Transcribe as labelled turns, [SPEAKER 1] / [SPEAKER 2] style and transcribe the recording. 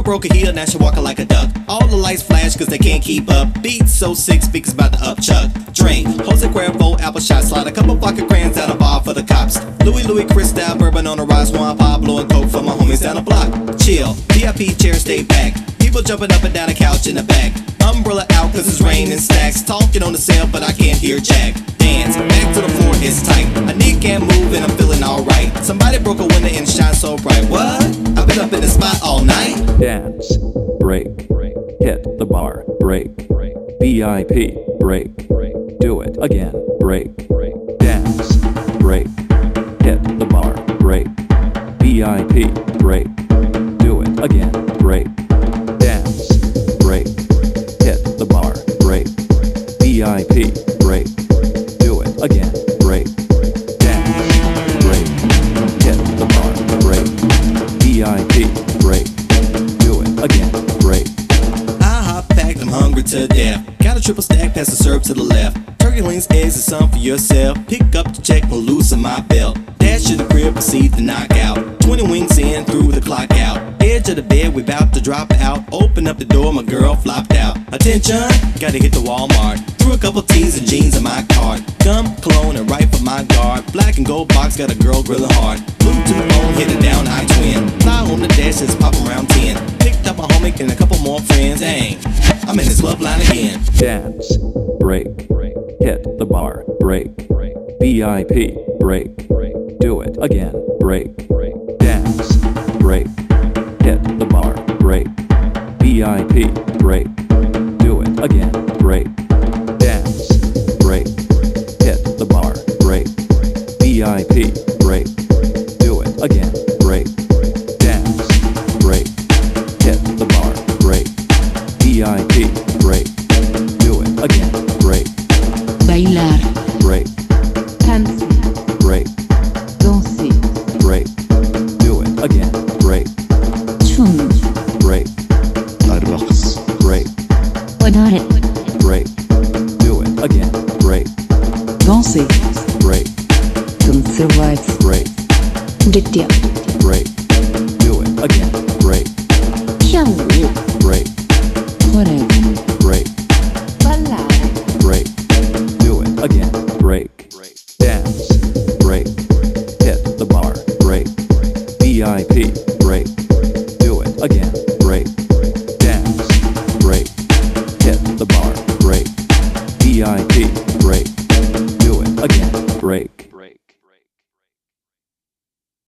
[SPEAKER 1] broke a heel, now she walking like a duck. All the lights flash cause they can't keep up. Beats so sick, speakers about to upchuck. Drink, Jose Cuervo, apple shot, slide a couple vodka crayons down a bar for the cops. Louis Cristal, bourbon on the rise, Juan Pablo and Coke for my homies down the block. Chill, VIP chair stay back. People jumping up and down the couch in the back. Umbrella out cause it's raining stacks. Talking on the cell but I can't hear Jack. Dance, back to the floor, it's tight. My knee can't move and I'm feeling alright. Somebody broke a window and shine so bright. What? I've been up in the spot all night.
[SPEAKER 2] Dance, break, hit the bar, break, VIP, break, do it again, break, dance, break, hit the bar, break, VIP, break, do it again, break, dance, break, hit the bar, break, VIP, break, do it again, break, dance, break, hit the bar, break, VIP, break, do it again, break.
[SPEAKER 1] I hop back, I'm hungry to death. Got a triple stack, pass the syrup to the left. Turkey links, eggs, and some for yourself. Pick up the check, will loosen my belt. Dash to the crib, proceed to knock out. 20 winks in, through the clock out. Edge of the bed, we bout to drop out. Open up the door, my girl flopped out. Attention, gotta hit the Walmart. Threw a couple tees and jeans in my cart. Gum, cologne, and right for my guard. Black and gold box, got a girl grilling hard. Bluetooth phone, hit it down, I-twin. Fly on the dash, it's popping around 10. Picked up a homie and a couple more friends. Dang, I'm in this love line again.
[SPEAKER 2] Dance, break, hit the bar, break, VIP, break, do it again, break, dance, break, hit the bar, break, VIP, break, do it again, break, dance, break, hit the bar, break, VIP, break, do it again, break, dance, break, hit the bar, break, VIP, break, do it again, break,
[SPEAKER 3] bailar,
[SPEAKER 2] break,
[SPEAKER 3] dance,
[SPEAKER 2] break,
[SPEAKER 3] danser,
[SPEAKER 2] break, do it again, break,
[SPEAKER 3] tune,
[SPEAKER 2] break,
[SPEAKER 4] الرقص
[SPEAKER 2] break,
[SPEAKER 3] ونار,
[SPEAKER 2] break, do it again, break,
[SPEAKER 3] danser,
[SPEAKER 2] break,
[SPEAKER 3] танцевать,
[SPEAKER 2] break,
[SPEAKER 3] ждите,
[SPEAKER 2] break, do it again, break,
[SPEAKER 3] 跳舞,
[SPEAKER 2] break,
[SPEAKER 3] хорео,
[SPEAKER 2] break,
[SPEAKER 3] ballare,
[SPEAKER 2] break, do it again, break, dance, break, hit the bar, break, VIP, break, do it again, break, dance, break, hit the bar, break, VIP, break, do it again, break.